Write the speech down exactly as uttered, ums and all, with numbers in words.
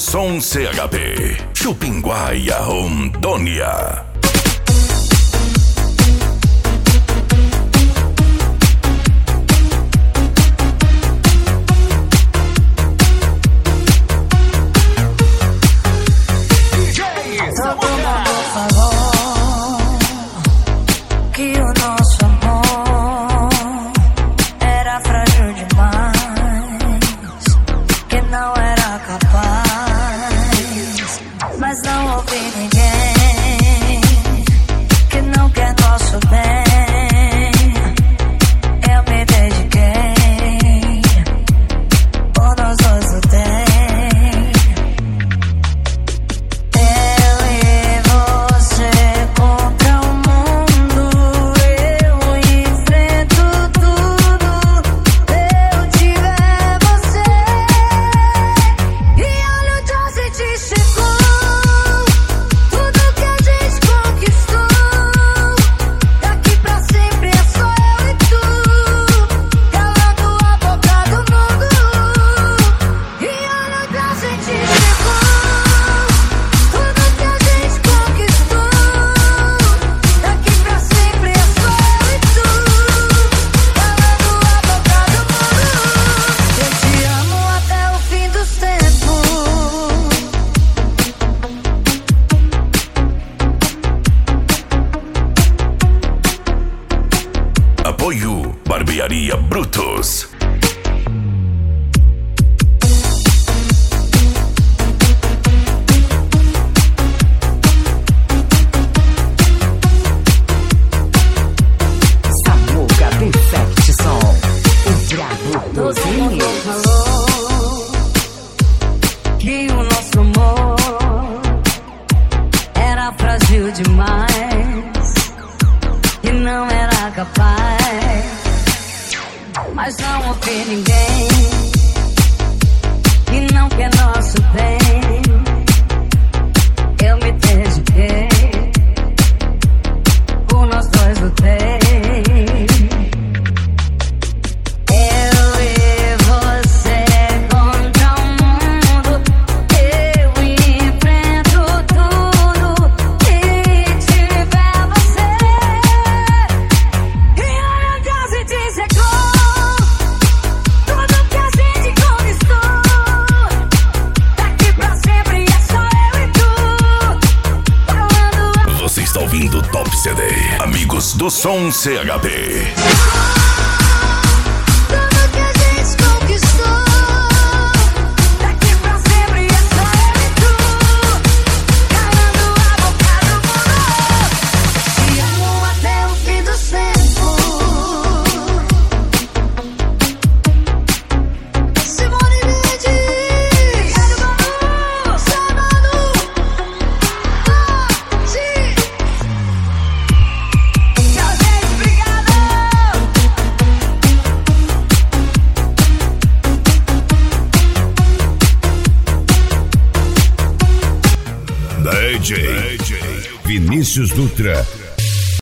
Som C H P, Chupinguaia, Rondônia. Mas não ouvi ninguém que não quer nosso bem. Eu me dediquei, por nós dois lutei. Eu e você contra o mundo. Eu enfrento tudo. Eu tiver você. E olha onde a gente chegou. Apoio Barbearia Brutus. Samuca Perfect Som, o brabo dos vinhos. Que o nosso amor era frágil demais e não era capaz. Mas não ouvi ninguém que não quer nosso bem. Eu me dediquei, por nós dois lutei. Eu e você contra o mundo. Eu enfrento tudo. E tiver você. E olha onde a gente chegou. Ouvindo Top C D, amigos do Som C H P. D J Vinícius Dutra